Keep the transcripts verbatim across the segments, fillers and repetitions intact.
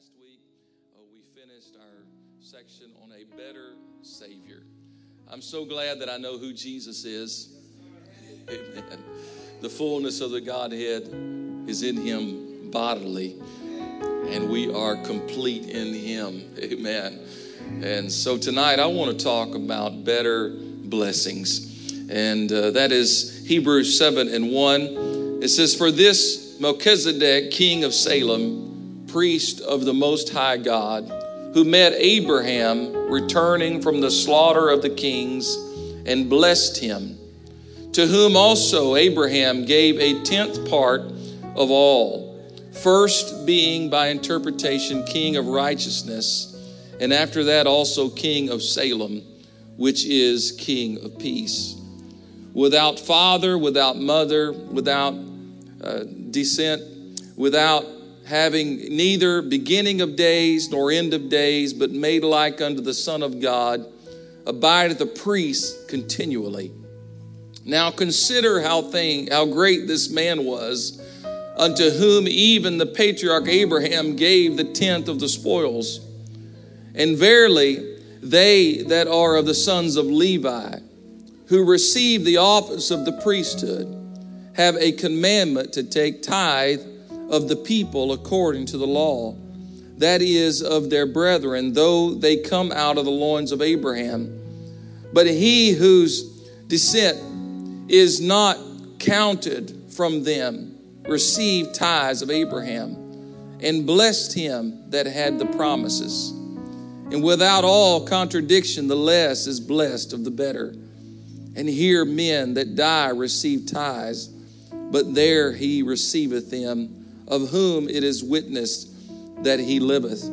last week, uh, we finished our section on a better Savior. I'm so glad that I know who Jesus is. Amen. The fullness of the Godhead is in him bodily, and we are complete in him. Amen. And so tonight I want to talk about better blessings. And uh, that is Hebrews seven and one. It says, "For this Melchizedek, king of Salem, priest of the Most High God, who met Abraham returning from the slaughter of the kings and blessed him, to whom also Abraham gave a tenth part of all, first being by interpretation king of righteousness, and after that also king of Salem, which is king of peace. Without father, without mother, without uh, descent, without having neither beginning of days nor end of days, but made like unto the Son of God, abideth the priest continually. Now consider how thing, how great this man was, unto whom even the patriarch Abraham gave the tenth of the spoils. And verily, they that are of the sons of Levi, who receive the office of the priesthood, have a commandment to take tithe of the people according to the law, that is, of their brethren, though they come out of the loins of Abraham. But he whose descent is not counted from them received tithes of Abraham, and blessed him that had the promises. And without all contradiction, the less is blessed of the better. And here men that die receive tithes, but there he receiveth them, of whom it is witnessed that he liveth.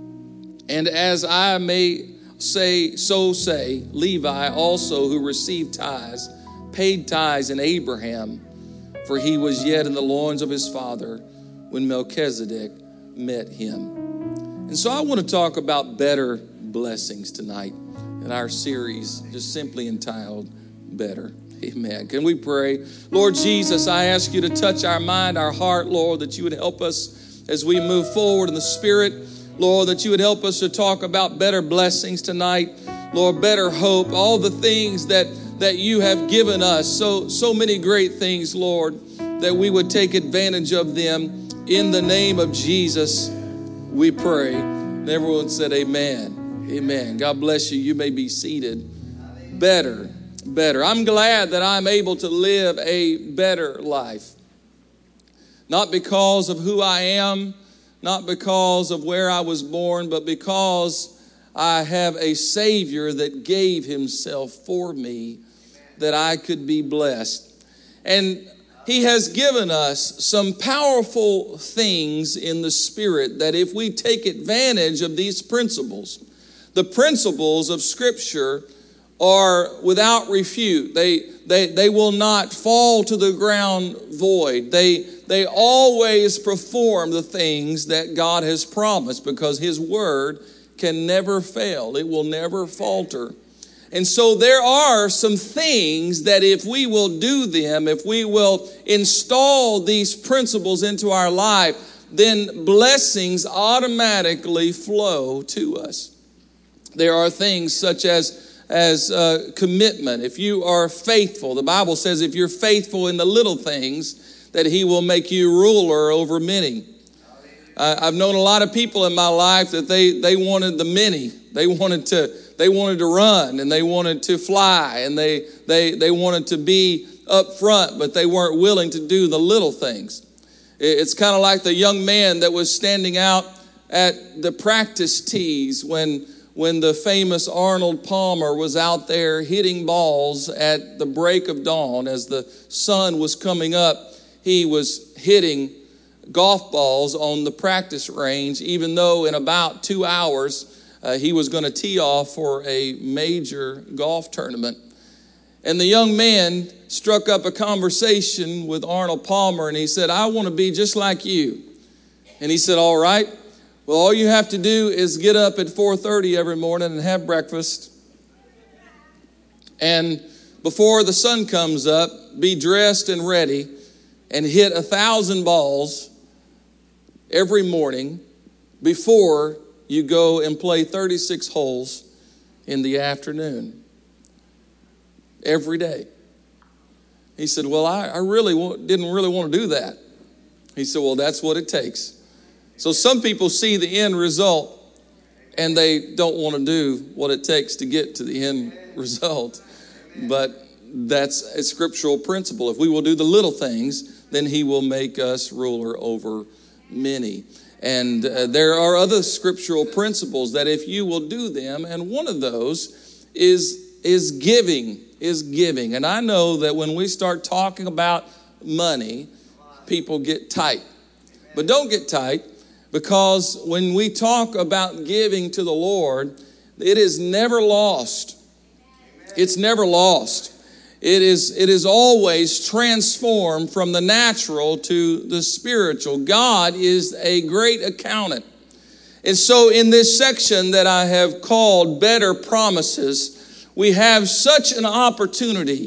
And as I may say, so say, Levi also, who received tithes, paid tithes in Abraham, for he was yet in the loins of his father when Melchizedek met him." And so I want to talk about better blessings tonight in our series, just simply entitled Better. Amen. Can we pray? Lord Jesus, I ask you to touch our mind, our heart, Lord, that you would help us as we move forward in the Spirit. Lord, that you would help us to talk about better blessings tonight. Lord, better hope, all the things that, that you have given us. So, so many great things, Lord, that we would take advantage of them. In the name of Jesus, we pray. And everyone said amen. Amen. God bless you. You may be seated. Better. Better. I'm glad that I'm able to live a better life. Not because of who I am, not because of where I was born, but because I have a Savior that gave himself for me that I could be blessed. And he has given us some powerful things in the Spirit that if we take advantage of these principles, the principles of Scripture are without refute. They, they, they will not fall to the ground void. They, they always perform the things that God has promised because his word can never fail. It will never falter. And so there are some things that if we will do them, if we will install these principles into our life, then blessings automatically flow to us. There are things such as as uh, commitment. If you are faithful, the Bible says if you're faithful in the little things, that he will make you ruler over many. Uh, I've known a lot of people in my life that they they wanted the many. They wanted to they wanted to run and they wanted to fly and they they they wanted to be up front, but they weren't willing to do the little things. It's kind of like the young man that was standing out at the practice tees when when the famous Arnold Palmer was out there hitting balls at the break of dawn. As the sun was coming up, he was hitting golf balls on the practice range, even though in about two hours uh, he was going to tee off for a major golf tournament. And the young man struck up a conversation with Arnold Palmer, and he said, "I want to be just like you." And he said, "All right. Well, all you have to do is get up at four thirty every morning and have breakfast. And before the sun comes up, be dressed and ready and hit a thousand balls every morning before you go and play thirty-six holes in the afternoon every day. He said, well, I, I really w- didn't really want to do that. He said, well, that's what it takes. So some people see the end result and they don't want to do what it takes to get to the end result. But that's a scriptural principle. If we will do the little things, then he will make us ruler over many. And uh, there are other scriptural principles that if you will do them, and one of those is, is giving, is giving. And I know that when we start talking about money, people get tight. But don't get tight, because when we talk about giving to the Lord, it is never lost. It's never lost. It is, it is always transformed from the natural to the spiritual. God is a great accountant. And so in this section that I have called Better Promises, we have such an opportunity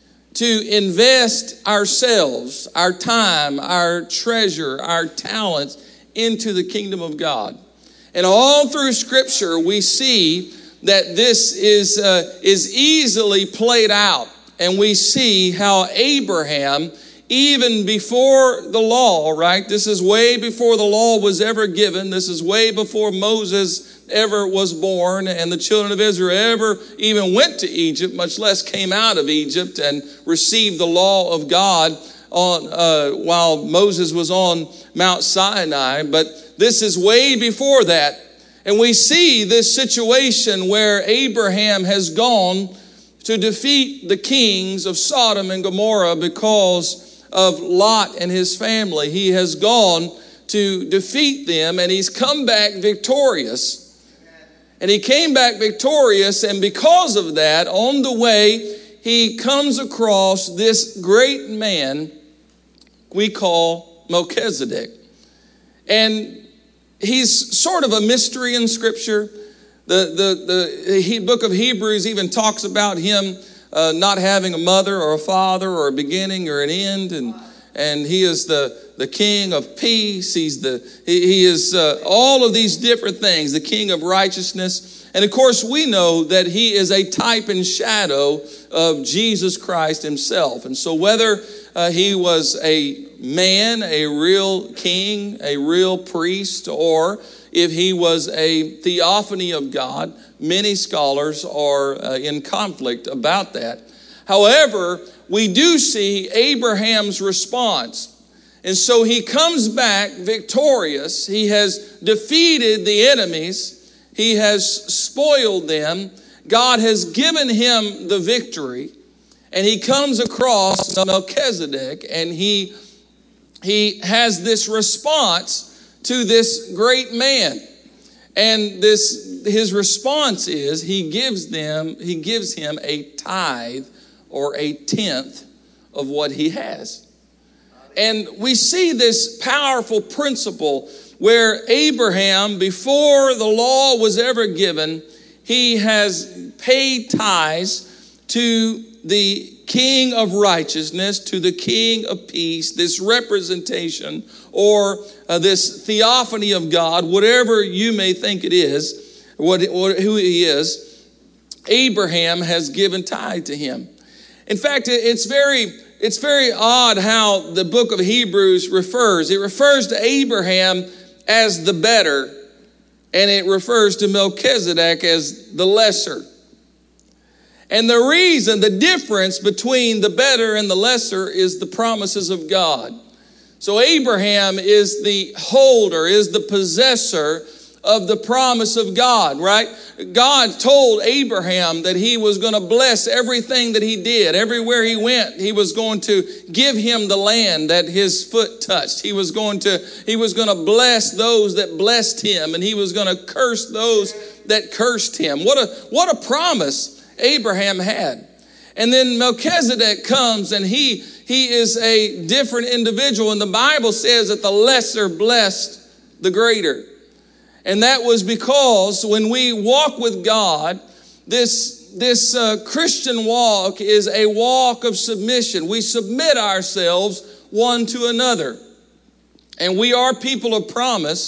to invest ourselves, our time, our treasure, our talents into the kingdom of God. And all through Scripture, we see that this is, uh, is easily played out. And we see how Abraham, even before the law, right? This is way before the law was ever given. This is way before Moses ever was born and the children of Israel ever even went to Egypt, much less came out of Egypt and received the law of God on uh, while Moses was on Mount Sinai. But this is way before that. And we see this situation where Abraham has gone to defeat the kings of Sodom and Gomorrah because of Lot and his family. He has gone to defeat them, and he's come back victorious. And he came back victorious, and because of that, on the way, he comes across this great man we call Melchizedek. And he's sort of a mystery in Scripture. The, the, the he, book of Hebrews even talks about him uh, not having a mother or a father or a beginning or an end. And, and he is the, the king of peace. He's the, he, he is uh, all of these different things, the king of righteousness. And of course, we know that he is a type and shadow of Jesus Christ himself. And so whether uh, he was a man, a real king, a real priest, or if he was a theophany of God, many scholars are uh, in conflict about that. However, we do see Abraham's response. And so he comes back victorious. He has defeated the enemies. He has spoiled them. God has given him the victory. And he comes across Melchizedek, and he, he has this response to this great man. And this his response is he gives them, he gives him a tithe or a tenth of what he has. And we see this powerful principle where Abraham, before the law was ever given, he has paid tithes to the King of righteousness, to the King of peace, this representation or uh, this theophany of God, whatever you may think it is, what, what who he is. Abraham has given tithe to him. In fact, it's very it's very odd how the book of Hebrews refers. It refers to Abraham as the better, and it refers to Melchizedek as the lesser. And the reason, the difference between the better and the lesser is the promises of God. So Abraham is the holder, is the possessor of the promise of God, right? God told Abraham that he was going to bless everything that he did. Everywhere he went, he was going to give him the land that his foot touched. He was going to, he was going to bless those that blessed him, and he was going to curse those that cursed him. What a, what a promise Abraham had. And then Melchizedek comes, and he, he is a different individual. And the Bible says that the lesser blessed the greater. And that was because when we walk with God, this, this uh, Christian walk is a walk of submission. We submit ourselves one to another. And we are people of promise,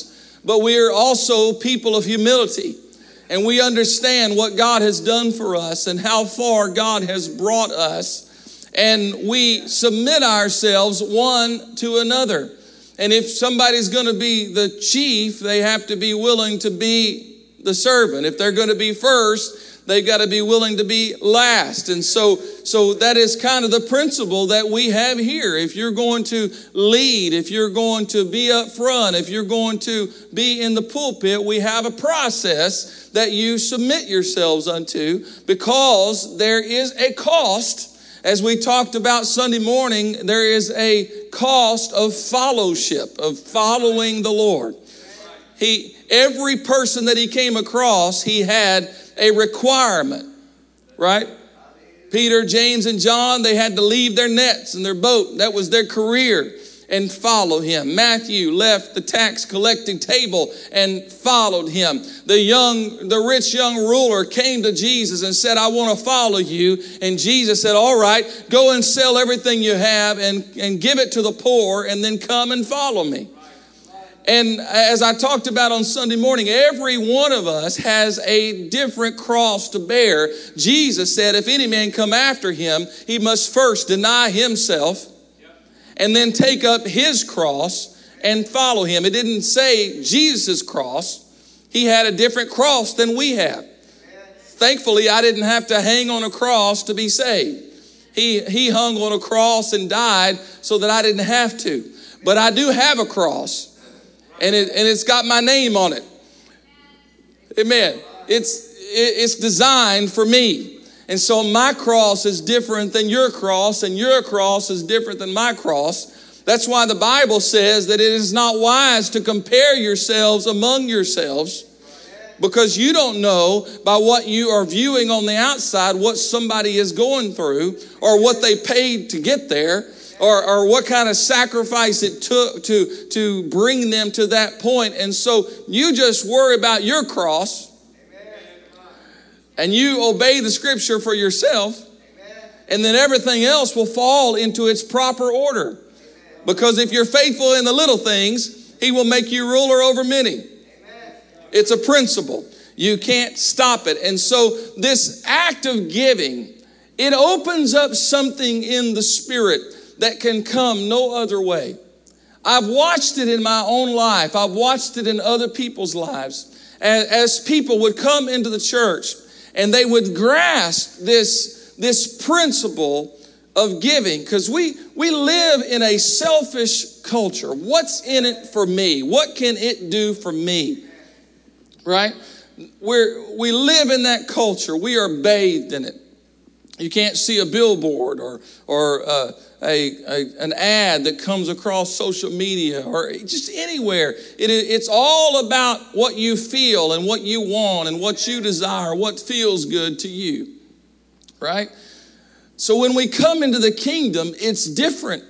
but we are also people of humility. And we understand what God has done for us and how far God has brought us. And we submit ourselves one to another. And if somebody's going to be the chief, they have to be willing to be the servant. If they're going to be first, they've got to be willing to be last. And so, so that is kind of the principle that we have here. If you're going to lead, if you're going to be up front, if you're going to be in the pulpit, we have a process that you submit yourselves unto, because there is a cost. As we talked about Sunday morning, there is a cost of fellowship, of following the Lord. He, every person that he came across, he had a requirement, right? Peter, James, and John, they had to leave their nets and their boat. That was their career, and follow him. Matthew left the tax collecting table and followed him. The young, the rich young ruler came to Jesus and said, I want to follow you. And Jesus said, all right, go and sell everything you have and, and give it to the poor, and then come and follow me. And as I talked about on Sunday morning, every one of us has a different cross to bear. Jesus said, if any man come after him, he must first deny himself and then take up his cross and follow him. It didn't say Jesus' cross. He had a different cross than we have. Thankfully, I didn't have to hang on a cross to be saved. He, he hung on a cross and died so that I didn't have to. But I do have a cross, and it and it's got my name on it. Amen. It's it, it's designed for me. And so my cross is different than your cross, and your cross is different than my cross. That's why the Bible says that it is not wise to compare yourselves among yourselves, because you don't know by what you are viewing on the outside what somebody is going through, or what they paid to get there, or, or what kind of sacrifice it took to, to bring them to that point. And so you just worry about your cross, and you obey the scripture for yourself, and then everything else will fall into its proper order. Because if you're faithful in the little things, he will make you ruler over many. It's a principle. You can't stop it. And so this act of giving, it opens up something in the spirit that can come no other way. I've watched it in my own life. I've watched it in other people's lives. As, as people would come into the church and they would grasp this, this principle of giving, because we, we live in a selfish culture. What's in it for me? What can it do for me? Right? We're, we live in that culture. We are bathed in it. You can't see a billboard or, or uh, a, a, an ad that comes across social media or just anywhere. It, it's all about what you feel and what you want and what you desire, what feels good to you. Right? So when we come into the kingdom, it's different.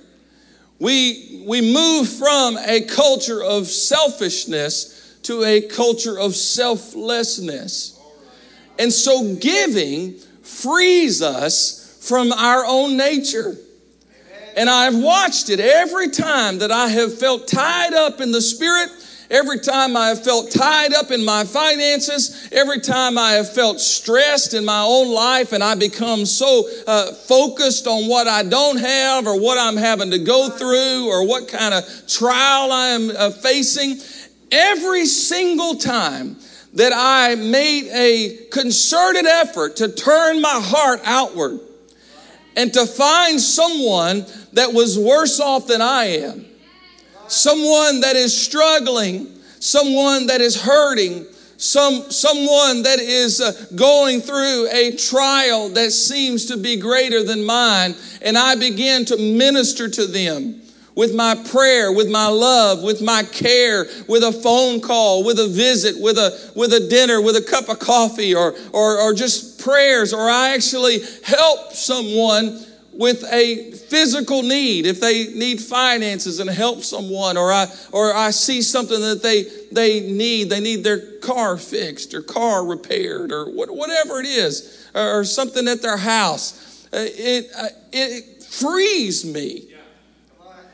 We, we move from a culture of selfishness to a culture of selflessness. And so giving frees us from our own nature. And I've watched it every time that I have felt tied up in the spirit, every time I have felt tied up in my finances, every time I have felt stressed in my own life and I become so uh, focused on what I don't have or what I'm having to go through or what kind of trial I am uh, facing. Every single time that I made a concerted effort to turn my heart outward and to find someone that was worse off than I am, someone that is struggling, someone that is hurting, some someone that is uh, going through a trial that seems to be greater than mine, and I begin to minister to them with my prayer, with my love, with my care, with a phone call, with a visit, with a with a dinner, with a cup of coffee, or or, or just prayers, or I actually help someone with a physical need, if they need finances, and help someone, or I or I see something that they they need, they need their car fixed or car repaired or what, whatever it is, or, or something at their house. Uh, it uh, it frees me.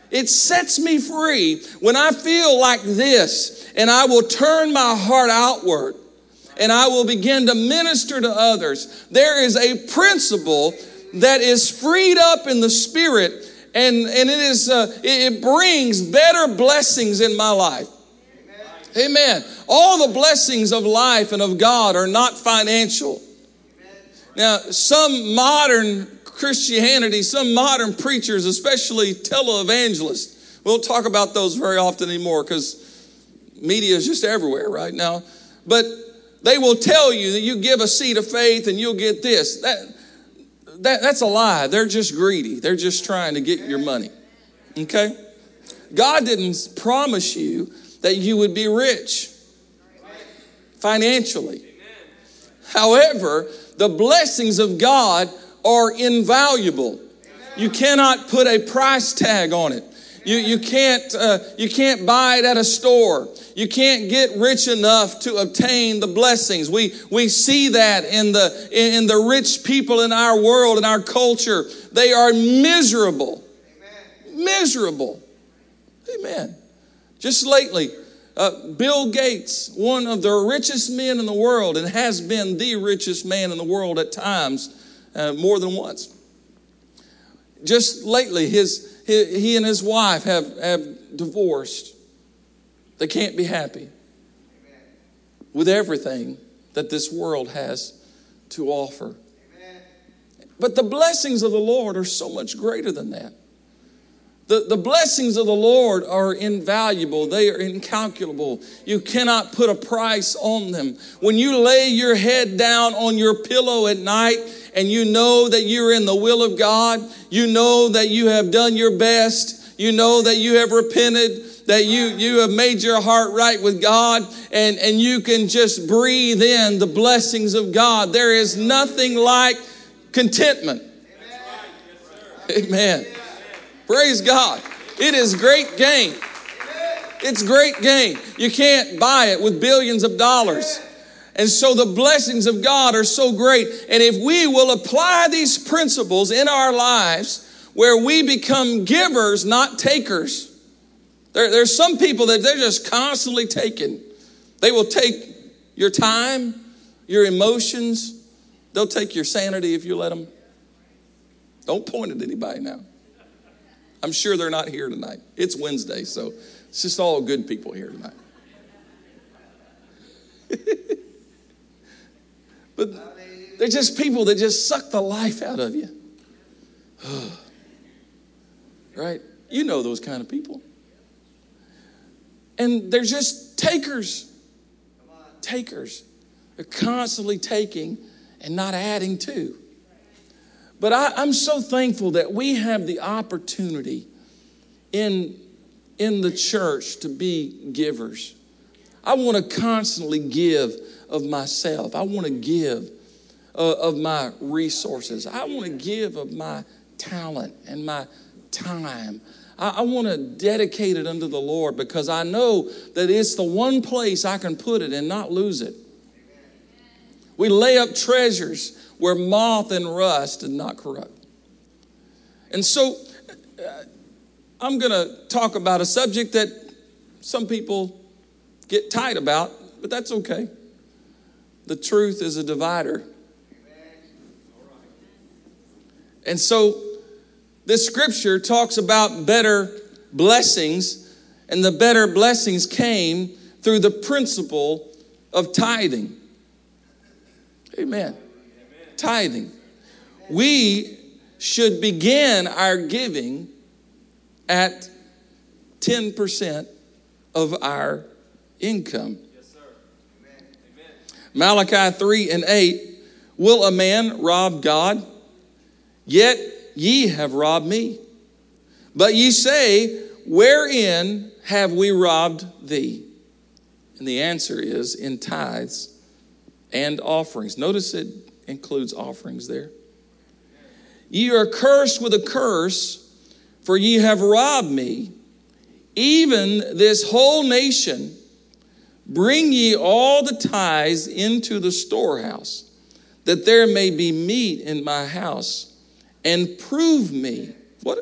It sets me free when I feel like this, and I will turn my heart outward and I will begin to minister to others. There is a principle that is freed up in the spirit, and, and it is uh, it, it brings better blessings in my life. Amen. Amen. All the blessings of life and of God are not financial. Amen. Now, some modern Christianity, some modern preachers, especially televangelists, we don't talk about those very often anymore because media is just everywhere right now. But they will tell you that you give a seed of faith and you'll get this. That, that that's a lie. They're just greedy. They're just trying to get your money. Okay? God didn't promise you that you would be rich financially. However, the blessings of God are invaluable. You cannot put a price tag on it. You, you can't uh, you can't buy it at a store. You can't get rich enough to obtain the blessings. We we see that in the in, in the rich people in our world, in our culture. They are miserable. Amen. Miserable. Amen. Just lately, uh, Bill Gates, one of the richest men in the world, and has been the richest man in the world at times, uh, more than once. Just lately, his, his he and his wife have, have divorced. They can't be happy with everything that this world has to offer. But the blessings of the Lord are so much greater than that. The, the blessings of the Lord are invaluable. They are incalculable. You cannot put a price on them. When you lay your head down on your pillow at night and you know that you're in the will of God, you know that you have done your best, you know that you have repented, that you, you have made your heart right with God, and, and you can just breathe in the blessings of God. There is nothing like contentment. Amen. Praise God. It is great gain. It's great gain. You can't buy it with billions of dollars. And so the blessings of God are so great. And if we will apply these principles in our lives where we become givers, not takers. There, there's some people that they're just constantly taking. They will take your time, your emotions. They'll take your sanity if you let them. Don't point at anybody now. I'm sure they're not here tonight. It's Wednesday, so it's just all good people here tonight. But they're just people that just suck the life out of you. Right? You know those kind of people. And they're just takers. Takers. They're constantly taking and not adding to. But I, I'm so thankful that we have the opportunity in, in the church to be givers. I want to constantly give of myself. I want to give uh, of my resources. I want to give of my talent and my time. I, I want to dedicate it unto the Lord because I know that it's the one place I can put it and not lose it. We lay up treasures where moth and rust did not corrupt. And so uh, I'm going to talk about a subject that some people get tight about, but that's okay. The truth is a divider. And so this scripture talks about better blessings, and the better blessings came through the principle of tithing. Amen. Tithing. We should begin our giving at ten percent of our income. Yes, sir. Amen. Malachi three and eight, will a man rob God? Yet ye have robbed me. But ye say, wherein have we robbed thee? And the answer is in tithes and offerings. Notice it includes offerings there. Ye are cursed with a curse, for ye have robbed me, even this whole nation. Bring ye all the tithes into the storehouse, that there may be meat in my house, and prove me. What,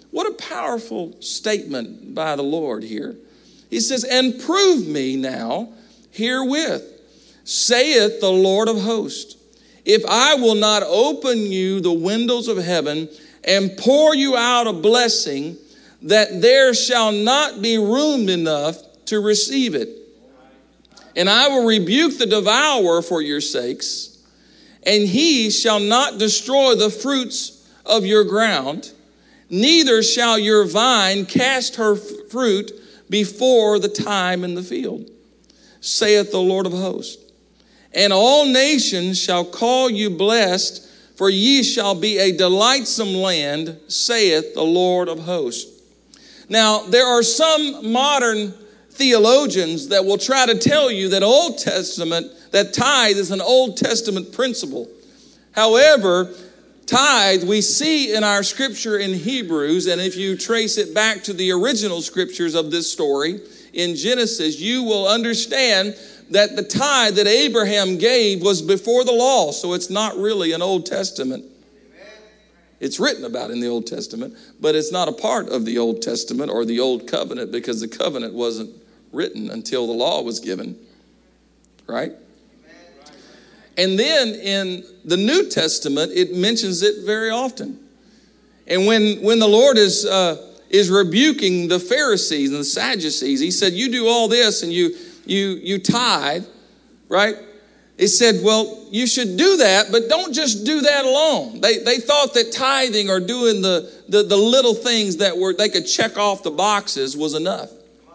What a powerful statement by the Lord here. He says, and prove me now herewith, saith the Lord of hosts, if I will not open you the windows of heaven and pour you out a blessing, that there shall not be room enough to receive it. And I will rebuke the devourer for your sakes, and he shall not destroy the fruits of your ground, neither shall your vine cast her fruit before the time in the field, saith the Lord of hosts. And all nations shall call you blessed, for ye shall be a delightsome land, saith the Lord of hosts. Now, there are some modern theologians that will try to tell you that Old Testament, that tithe is an Old Testament principle. However, tithe we see in our scripture in Hebrews, and if you trace it back to the original scriptures of this story in Genesis, you will understand that the tithe that Abraham gave was before the law, so it's not really an Old Testament. It's written about in the Old Testament, but it's not a part of the Old Testament or the Old Covenant, because the covenant wasn't written until the law was given, right? And then in the New Testament, it mentions it very often. And when, when the Lord is, uh, is rebuking the Pharisees and the Sadducees, he said, you do all this and you, you, you tithe, right? He said, well, you should do that, but don't just do that alone. They, they thought that tithing or doing the, the, the little things that were they could check off the boxes was enough.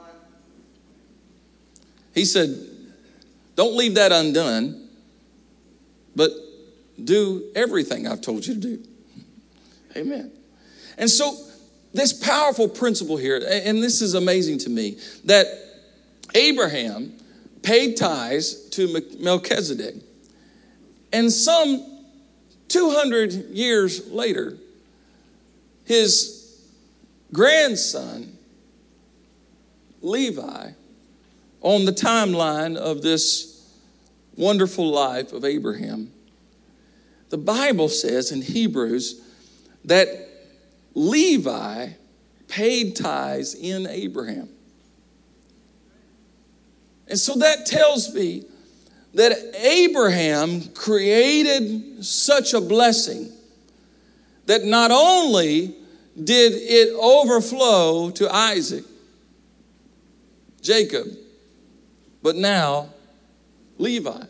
He said, don't leave that undone, but do everything I've told you to do. Amen. And so this powerful principle here, and this is amazing to me, that Abraham paid tithes to Melchizedek. And some two hundred years later, his grandson, Levi, on the timeline of this wonderful life of Abraham, the Bible says in Hebrews that Levi paid tithes in Abraham. And so that tells me that Abraham created such a blessing that not only did it overflow to Isaac, Jacob, but now Levi. Hallelujah.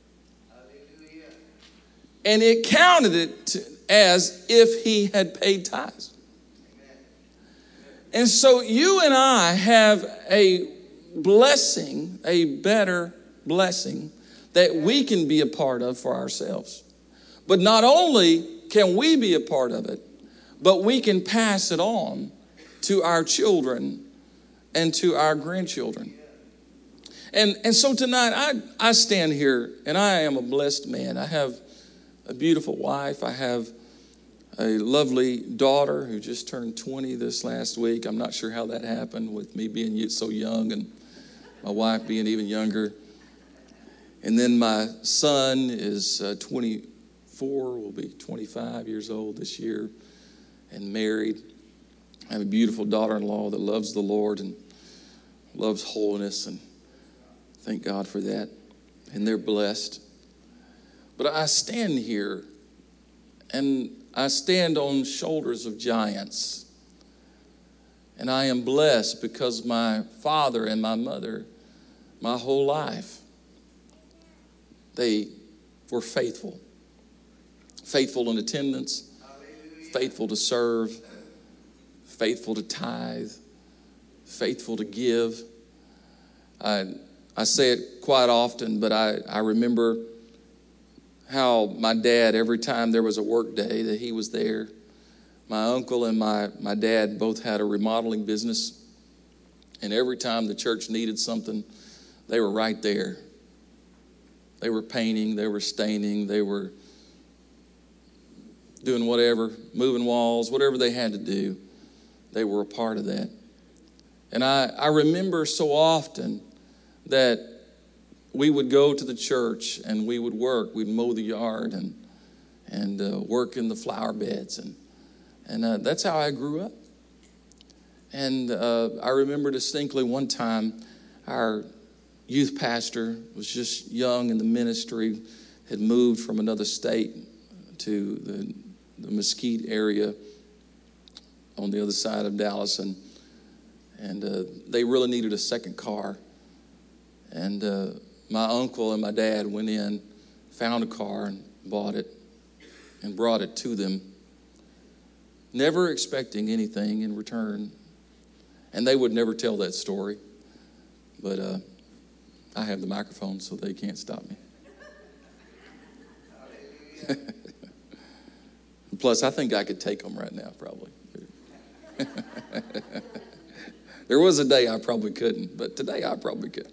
And it counted it to, as if he had paid tithes. Amen. And so you and I have a blessing, a better blessing that we can be a part of for ourselves. But not only can we be a part of it, but we can pass it on to our children and to our grandchildren. And, and so tonight, I, I stand here, and I am a blessed man. I have a beautiful wife. I have a lovely daughter who just turned twenty this last week. I'm not sure how that happened with me being so young and my wife being even younger. And then my son is uh, twenty-four, will be twenty-five years old this year, and married. I have a beautiful daughter-in-law that loves the Lord and loves holiness, and thank God for that. And they're blessed. But I stand here, and I stand on shoulders of giants. And I am blessed because my father and my mother, my whole life, they were faithful. Faithful in attendance, faithful to serve, faithful to tithe, faithful to give. I I say it quite often, but I, I remember how my dad, every time there was a work day, that he was there. My uncle and my, my dad both had a remodeling business. And every time the church needed something, they were right there. They were painting, they were staining, they were doing whatever, moving walls, whatever they had to do. They were a part of that. And I, I remember so often that we would go to the church and we would work. We'd mow the yard and and uh, work in the flower beds. And, and uh, that's how I grew up. And uh, I remember distinctly one time our youth pastor was just young in the ministry, had moved from another state to the, the Mesquite area on the other side of Dallas, and and uh, they really needed a second car. And uh, my uncle and my dad went in, found a car, and bought it, and brought it to them, never expecting anything in return. And they would never tell that story, but uh, I have the microphone, so they can't stop me. Plus, I think I could take them right now, probably. There was a day I probably couldn't, but today I probably could.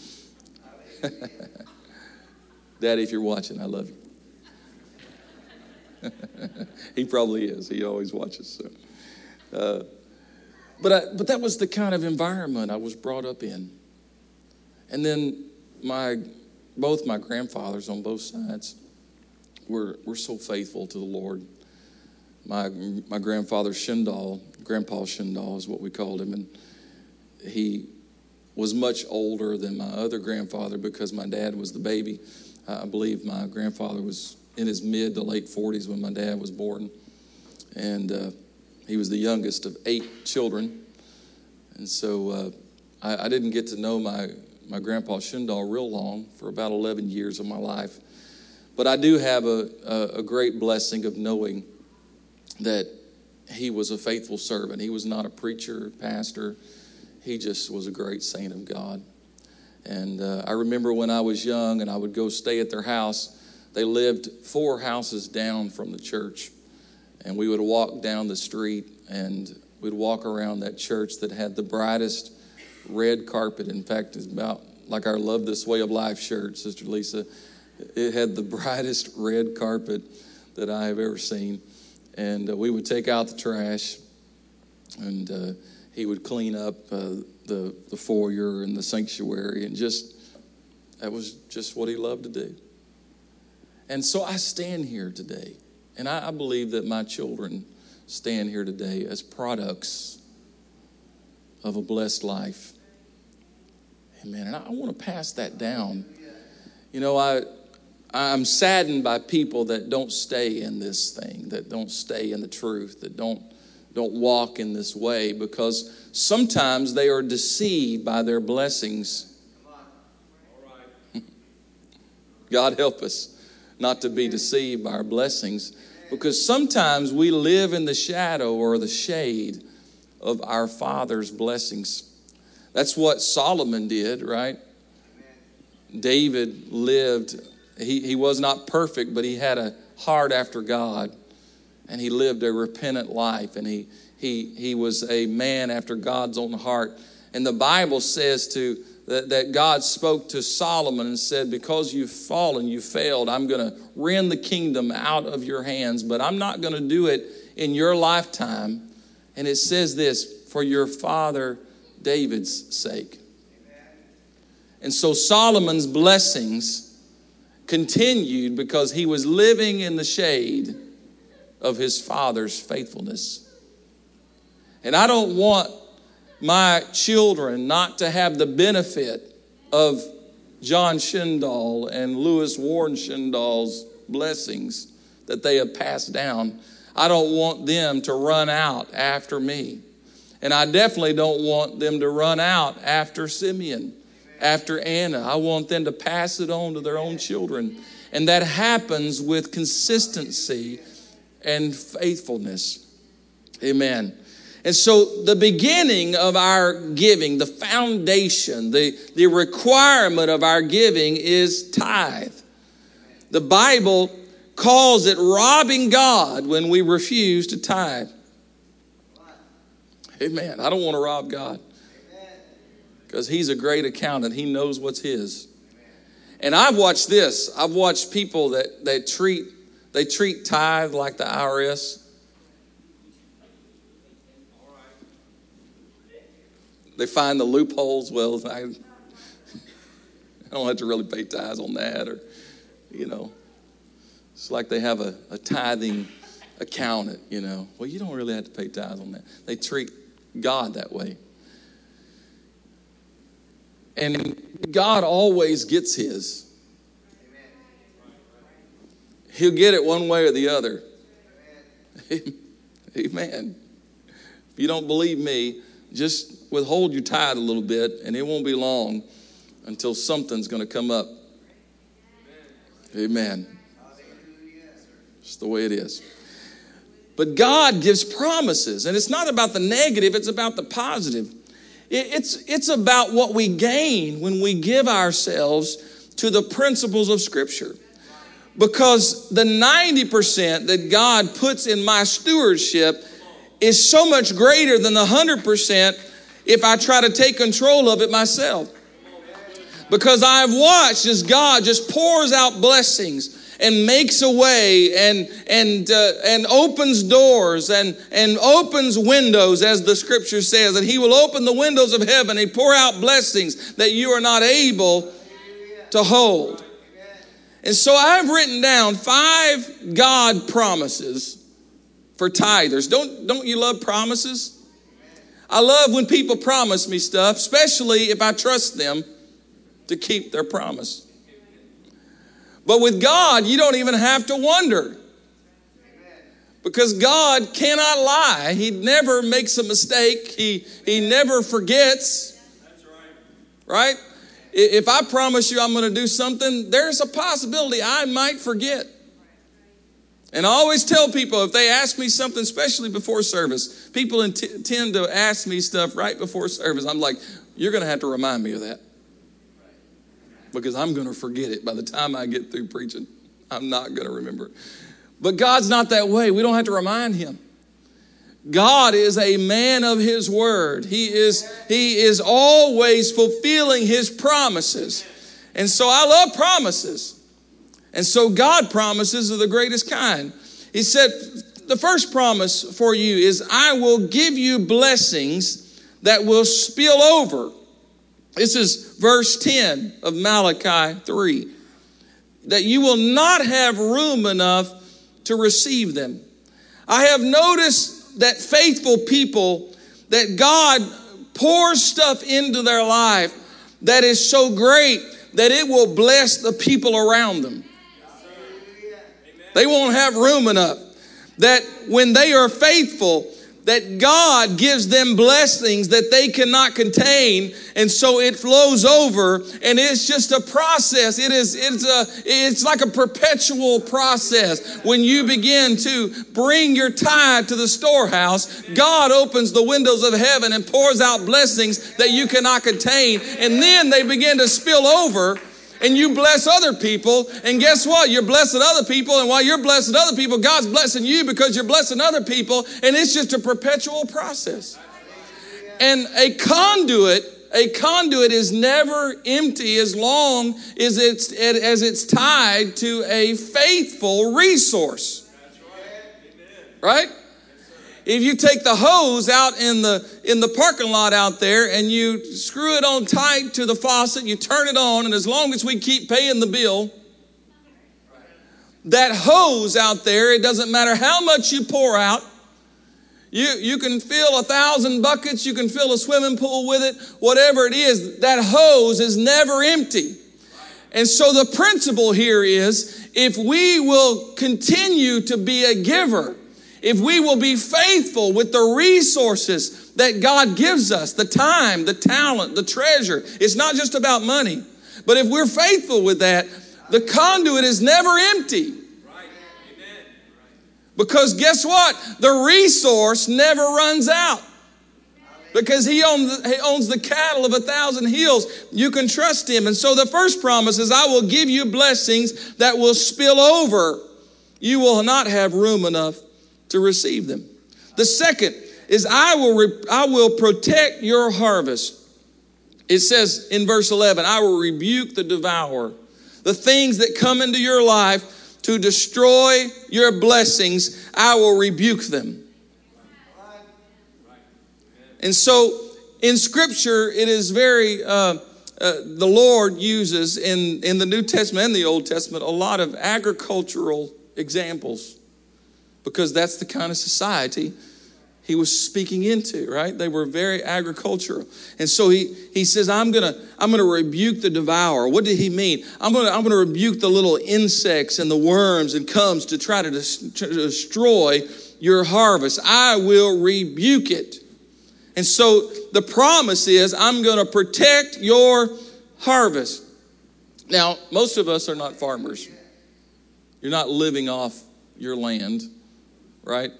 Daddy, if you're watching, I love you. He probably is. He always watches. So. Uh, but I, but that was the kind of environment I was brought up in. And then my both my grandfathers on both sides were were so faithful to the Lord. My my grandfather Shindal, Grandpa Shindal is what we called him, and he was much older than my other grandfather because my dad was the baby. I believe my grandfather was in his mid to late forties when my dad was born, and uh, he was the youngest of eight children. And so uh, I, I didn't get to know my my grandpa Shindal real long, for about eleven years of my life. But I do have a, a, a great blessing of knowing that he was a faithful servant. He was not a preacher, pastor. He just was a great saint of God. And uh, I remember when I was young and I would go stay at their house, they lived four houses down from the church. And we would walk down the street and we'd walk around that church that had the brightest red carpet. In fact, it's about like our Love This Way of Life shirt, Sister Lisa. It had the brightest red carpet that I have ever seen. And uh, we would take out the trash, and uh, he would clean up uh, the, the foyer and the sanctuary, and just, that was just what he loved to do. And so I stand here today, and I, I believe that my children stand here today as products of a blessed life. Amen. And I, I want to pass that down. You know, I... I'm saddened by people that don't stay in this thing, that don't stay in the truth, that don't don't walk in this way, because sometimes they are deceived by their blessings. God help us not to be deceived by our blessings, because sometimes we live in the shadow or the shade of our Father's blessings. That's what Solomon did, right? David lived... He, he was not perfect, but he had a heart after God, and he lived a repentant life, and he he he was a man after God's own heart. And the Bible says to that, that God spoke to Solomon and said, because you've fallen, you failed, I'm going to rend the kingdom out of your hands, but I'm not going to do it in your lifetime. And it says this, for your father David's sake. And so Solomon's blessings continued because he was living in the shade of his father's faithfulness. And I don't want my children not to have the benefit of John Shindal and Lewis Warren Shindal's blessings that they have passed down. I don't want them to run out after me. And I definitely don't want them to run out after Simeon, after Anna. I want them to pass it on to their own children. And that happens with consistency and faithfulness. Amen. And so the beginning of our giving, the foundation, the, the requirement of our giving is tithe. The Bible calls it robbing God when we refuse to tithe. Amen. I don't want to rob God, because he's a great accountant. He knows what's his. And I've watched this. I've watched people that they treat they treat tithe like the I R S. They find the loopholes. Well, I, I don't have to really pay tithes on that, or you know, it's like they have a, a tithing accountant. You know, well, you don't really have to pay tithes on that. They treat God that way. And God always gets his. He'll get it one way or the other. Amen. If you don't believe me, just withhold your tithe a little bit, and it won't be long until something's going to come up. Amen. It's the way it is. But God gives promises, and it's not about the negative, it's about the positive. It's, it's about what we gain when we give ourselves to the principles of Scripture. Because the ninety percent that God puts in my stewardship is so much greater than the one hundred percent if I try to take control of it myself. Because I've watched as God just pours out blessings and makes a way and and uh, and opens doors and, and opens windows, as the Scripture says, that he will open the windows of heaven and pour out blessings that you are not able to hold. And so I've written down five God promises for tithers. Don't, don't you love promises? I love when people promise me stuff, especially if I trust them to keep their promise. But with God, you don't even have to wonder. Because God cannot lie. He never makes a mistake. He, he never forgets. Right? If I promise you I'm going to do something, there's a possibility I might forget. And I always tell people, if they ask me something, especially before service, people int- tend to ask me stuff right before service. I'm like, you're going to have to remind me of that. Because I'm going to forget it by the time I get through preaching. I'm not going to remember. But God's not that way. We don't have to remind him. God is a man of his word. He is, he is always fulfilling his promises. And so I love promises. And so God promises are the greatest kind. He said, the first promise for you is, I will give you blessings that will spill over. This is verse ten of Malachi three. That you will not have room enough to receive them. I have noticed that faithful people, that God pours stuff into their life that is so great that it will bless the people around them. They won't have room enough. That when they are faithful, that God gives them blessings that they cannot contain, and so it flows over, and it's just a process. It is it's a it's like a perpetual process. When you begin to bring your tithe to the storehouse, God opens the windows of heaven and pours out blessings that you cannot contain, and then they begin to spill over. And you bless other people, and guess what? You're blessing other people, and while you're blessing other people, God's blessing you because you're blessing other people, and it's just a perpetual process. And a conduit, a conduit is never empty as long as it's, as it's tied to a faithful resource. Right? If you take the hose out in the in the parking lot out there and you screw it on tight to the faucet, you turn it on, and as long as we keep paying the bill, that hose out there, it doesn't matter how much you pour out. You, you can fill a thousand buckets, you can fill a swimming pool with it, whatever it is, that hose is never empty. And so the principle here is, if we will continue to be a giver, if we will be faithful with the resources that God gives us, the time, the talent, the treasure. It's not just about money. But if we're faithful with that, the conduit is never empty. Because guess what? The resource never runs out. Because he owns, he owns the cattle of a thousand hills. You can trust him. And so the first promise is, I will give you blessings that will spill over. You will not have room enough to receive them. The second is, I will re- I will protect your harvest. It says in verse eleven, I will rebuke the devourer. The things that come into your life to destroy your blessings, I will rebuke them. And so in Scripture, it is very, uh, uh, the Lord uses in, in the New Testament and the Old Testament a lot of agricultural examples. Because that's the kind of society he was speaking into, right? They were very agricultural. And so he, he says, I'm going to I'm going to rebuke the devourer. What did he mean? I'm going to I'm going to rebuke the little insects and the worms and comes to try to, des- to destroy your harvest. I will rebuke it. And so the promise is, I'm going to protect your harvest. Now, most of us are not farmers. You're not living off your land, right?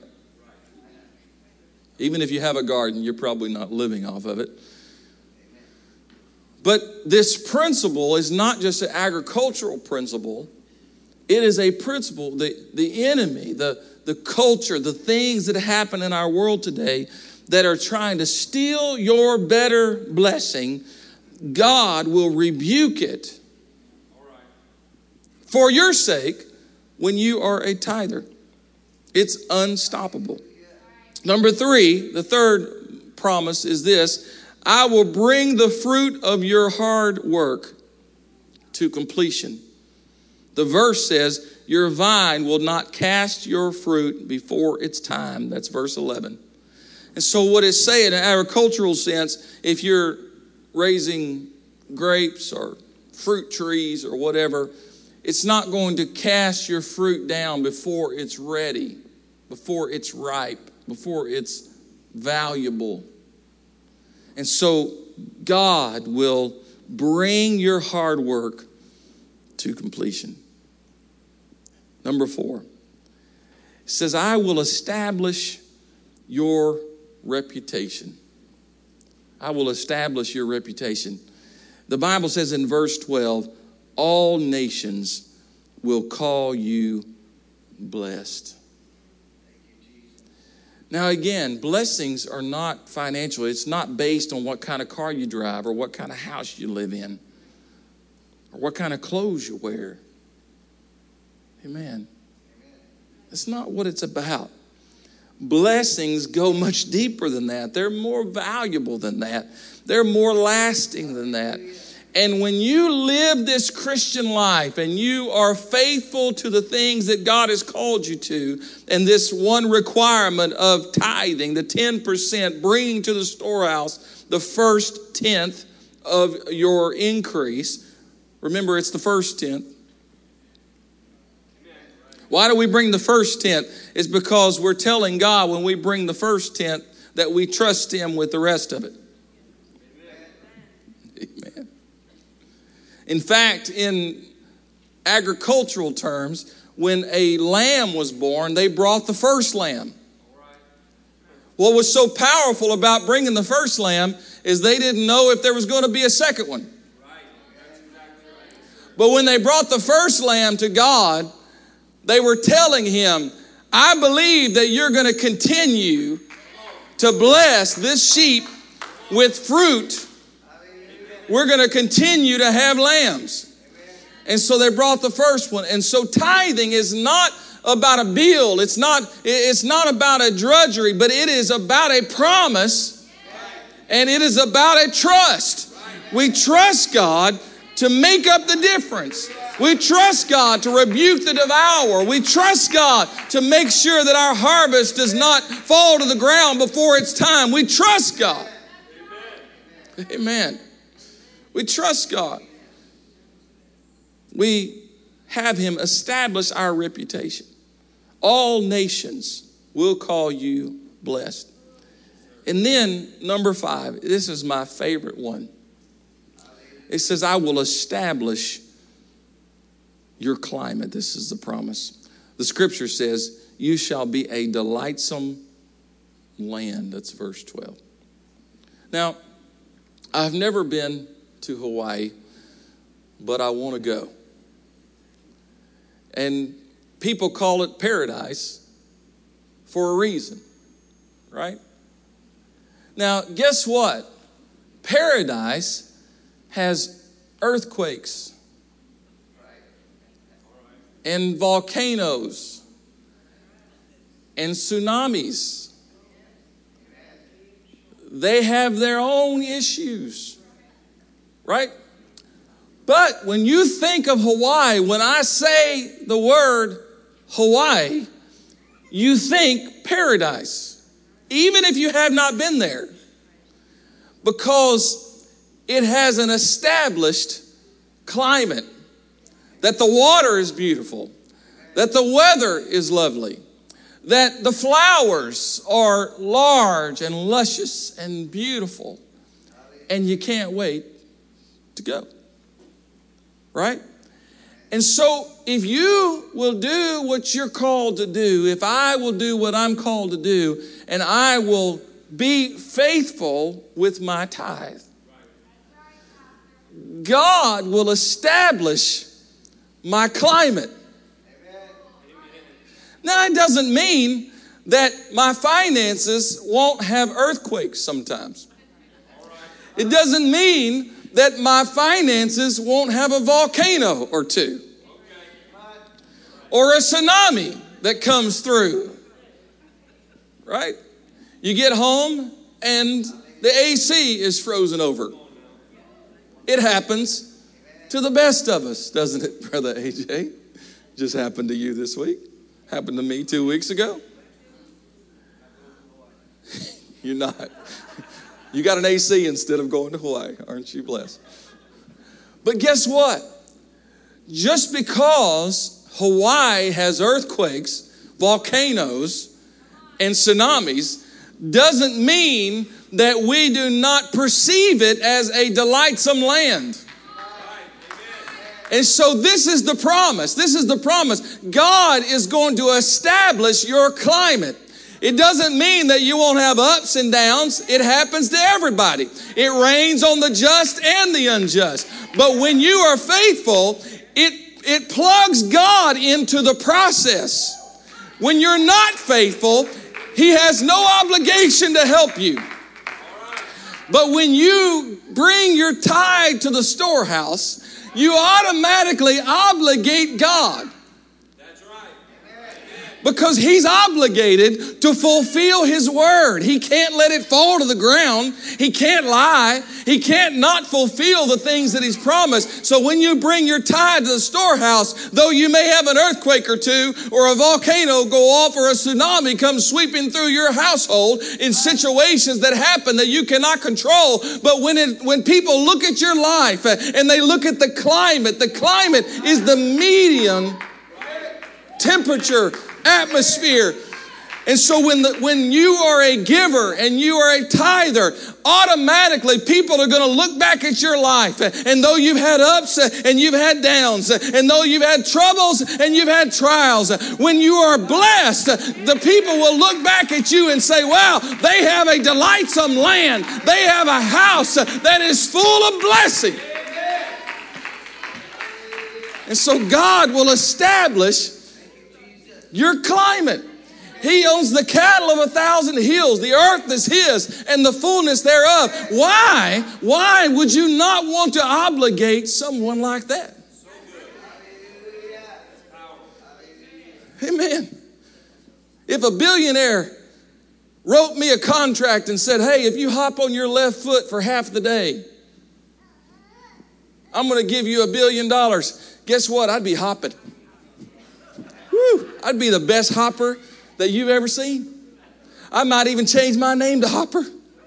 Even if you have a garden, you're probably not living off of it. But this principle is not just an agricultural principle. It is a principle. The, the enemy, the, the culture, the things that happen in our world today that are trying to steal your better blessing, God will rebuke it for your sake when you are a tither. It's unstoppable. Number three, the third promise is this: I will bring the fruit of your hard work to completion. The verse says, your vine will not cast your fruit before its time. That's verse eleven. And so what it's saying in an agricultural sense, if you're raising grapes or fruit trees or whatever, it's not going to cast your fruit down before it's ready, before it's ripe, before it's valuable. And so God will bring your hard work to completion. Number four, it says, I will establish your reputation. I will establish your reputation. The Bible says in verse twelve, all nations will call you blessed. Now again, blessings are not financial. It's not based on what kind of car you drive or what kind of house you live in or what kind of clothes you wear. Amen. That's not what it's about. Blessings go much deeper than that. They're more valuable than that. They're more lasting than that. And when you live this Christian life and you are faithful to the things that God has called you to, and this one requirement of tithing, the ten percent, bringing to the storehouse the first tenth of your increase. Remember, it's the first tenth. Why do we bring the first tenth? It's because we're telling God when we bring the first tenth that we trust Him with the rest of it. Amen. In fact, in agricultural terms, when a lamb was born, they brought the first lamb. What was so powerful about bringing the first lamb is they didn't know if there was going to be a second one. But when they brought the first lamb to God, they were telling Him, I believe that you're going to continue to bless this sheep with fruit. We're going to continue to have lambs. And so they brought the first one. And so tithing is not about a bill. It's not, it's not about a drudgery, but it is about a promise. And it is about a trust. We trust God to make up the difference. We trust God to rebuke the devourer. We trust God to make sure that our harvest does not fall to the ground before it's time. We trust God. Amen. Amen. We trust God. We have Him establish our reputation. All nations will call you blessed. And then number five, this is my favorite one. It says, I will establish your climate. This is the promise. The scripture says, you shall be a delightsome land. That's verse twelve. Now, I've never been to Hawaii, but I want to go. And people call it paradise for a reason, right? Now, guess what? Paradise has earthquakes and volcanoes and tsunamis. They have their own issues, right? But when you think of Hawaii, when I say the word Hawaii, you think paradise. even if you have not been there, because it has an established climate, that the water is beautiful, that the weather is lovely, that the flowers are large and luscious and beautiful, and you can't wait to go, right? And so if you will do what you're called to do, if I will do what I'm called to do, and I will be faithful with my tithe, God will establish my climate. Now, it doesn't mean that my finances won't have earthquakes sometimes. It doesn't mean that my finances won't have a volcano or two, or a tsunami that comes through, right? You get home and the A C is frozen over. It happens to the best of us, doesn't it, Brother A J? Just happened to you this week. Happened to me two weeks ago. You're not. You got an A C instead of going to Hawaii. Aren't you blessed? But guess what? Just because Hawaii has earthquakes, volcanoes, and tsunamis doesn't mean that we do not perceive it as a delightsome land. And so this is the promise. This is the promise. God is going to establish your climate. It doesn't mean that you won't have ups and downs. It happens to everybody. It rains on the just and the unjust. But when you are faithful, it, it plugs God into the process. When you're not faithful, He has no obligation to help you. But when you bring your tithe to the storehouse, you automatically obligate God. That's right. Because He's obligated to fulfill His word. He can't let it fall to the ground. He can't lie. He can't not fulfill the things that He's promised. So when you bring your tithe to the storehouse, though you may have an earthquake or two, or a volcano go off, or a tsunami come sweeping through your household in situations that happen that you cannot control, but when it, when people look at your life and they look at the climate, the climate is the medium temperature, atmosphere. And so when the, when you are a giver and you are a tither, automatically people are going to look back at your life. And though you've had ups and you've had downs, and though you've had troubles and you've had trials, when you are blessed, the people will look back at you and say, wow, they have a delightsome land. They have a house that is full of blessing. And so God will establish your climate. He owns the cattle of a thousand hills. The earth is His and the fullness thereof. Why? Why would you not want to obligate someone like that? Amen. If a billionaire wrote me a contract and said, hey, if you hop on your left foot for half the day, I'm going to give you a billion dollars. Guess what? I'd be hopping. Woo! I'd be the best hopper that you've ever seen. I might even change my name to Hopper.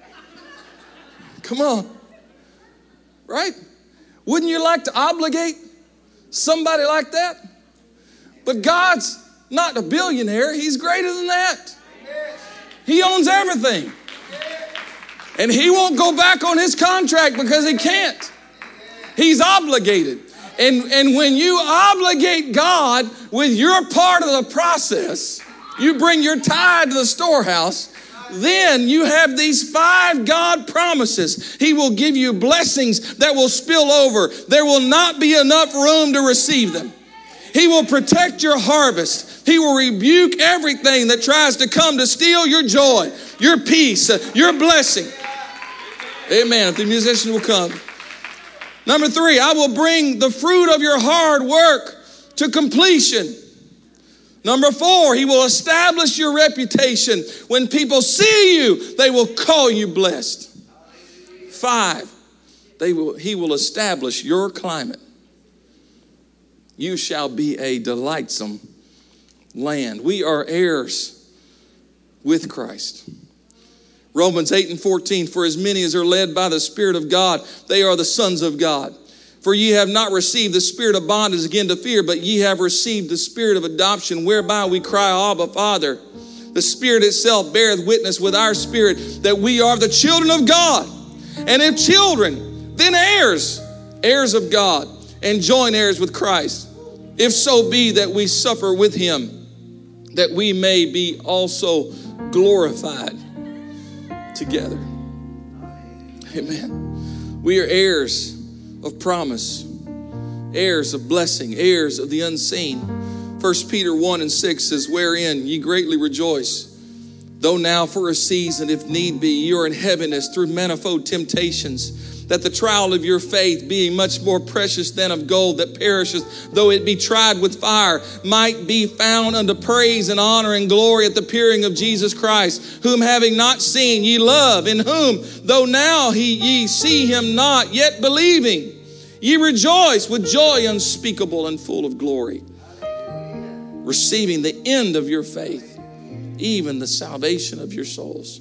Come on. Right? Wouldn't you like to obligate somebody like that? But God's not a billionaire. He's greater than that. He owns everything. And He won't go back on His contract because He can't. He's obligated. And, and when you obligate God with your part of the process, you bring your tithe to the storehouse, then you have these five God promises. He will give you blessings that will spill over. There will not be enough room to receive them. He will protect your harvest. He will rebuke everything that tries to come to steal your joy, your peace, your blessing. Amen. If the musician will come. Number three, I will bring the fruit of your hard work to completion. Number four, He will establish your reputation. When people see you, they will call you blessed. Five, they will, He will establish your climate. You shall be a delightsome land. We are heirs with Christ. Romans eight and fourteen, for as many as are led by the Spirit of God, they are the sons of God. For ye have not received the spirit of bondage again to fear, but ye have received the spirit of adoption, whereby we cry, Abba, Father. The Spirit itself beareth witness with our spirit that we are the children of God. And if children, then heirs, heirs of God, and joint heirs with Christ. If so be that we suffer with him, that we may be also glorified together. Amen. We are heirs of promise, heirs of blessing, heirs of the unseen. First Peter one and six says, wherein ye greatly rejoice, though now for a season, if need be, you are in heaviness through manifold temptations, that the trial of your faith, being much more precious than of gold that perisheth, though it be tried with fire, might be found unto praise and honor and glory at the appearing of Jesus Christ, whom having not seen ye love, in whom, though now he, ye see him not, yet believing, ye rejoice with joy unspeakable and full of glory, receiving the end of your faith, even the salvation of your souls.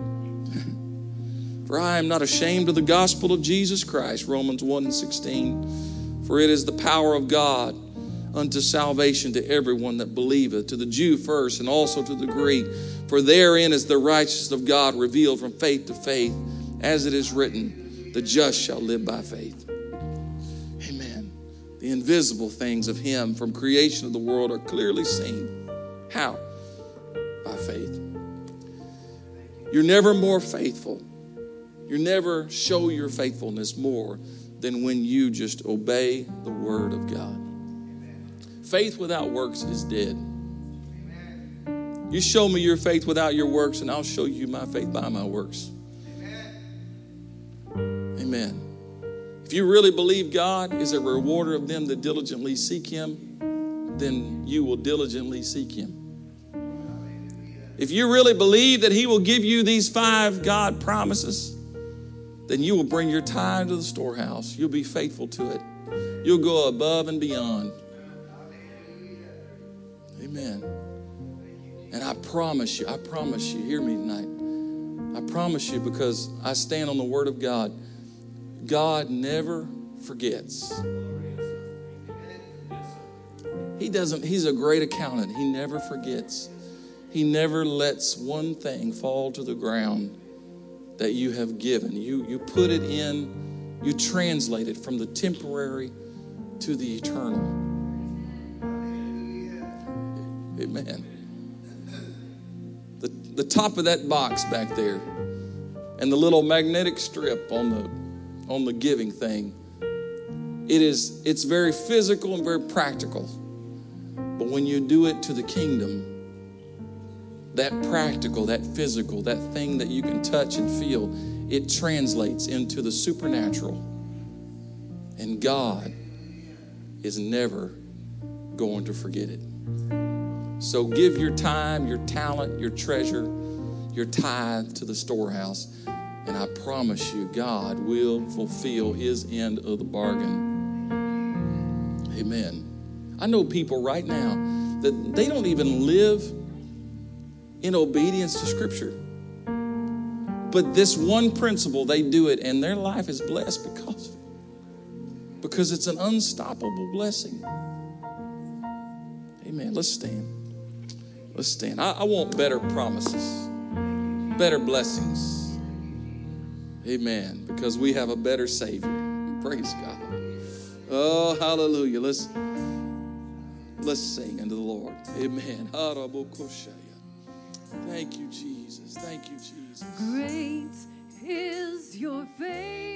For I am not ashamed of the gospel of Jesus Christ, Romans one and sixteen. For it is the power of God unto salvation to everyone that believeth, to the Jew first and also to the Greek. For therein is the righteousness of God revealed from faith to faith, as it is written, the just shall live by faith. Amen. The invisible things of him from creation of the world are clearly seen. How? By faith. You're never more faithful. You never show your faithfulness more than when you just obey the word of God. Amen. Faith without works is dead. Amen. You show me your faith without your works, and I'll show you my faith by my works. Amen. Amen. If you really believe God is a rewarder of them that diligently seek him, then you will diligently seek him. If you really believe that he will give you these five God promises, then you will bring your tithe to the storehouse. You'll be faithful to it. You'll go above and beyond. Amen. And I promise you, I promise you, hear me tonight. I promise you, because I stand on the word of God, God never forgets. He doesn't, he's a great accountant. He never forgets. He never lets one thing fall to the ground that you have given. You, you put it in, you translate it from the temporary to the eternal. Amen. The, the top of that box back there and the little magnetic strip on the, on the giving thing, it is, it's very physical and very practical. But when you do it to the kingdom, that practical, that physical, that thing that you can touch and feel, it translates into the supernatural. And God is never going to forget it. So give your time, your talent, your treasure, your tithe to the storehouse. And I promise you, God will fulfill his end of the bargain. Amen. I know people right now that they don't even live in obedience to Scripture. But this one principle, they do it, and their life is blessed because of it. Because it's an unstoppable blessing. Amen. Let's stand. Let's stand. I, I want better promises, better blessings. Amen. Because we have a better Savior. Praise God. Oh, hallelujah. Let's, let's sing unto the Lord. Amen. Thank you, Jesus. Thank you, Jesus. Great is your faith.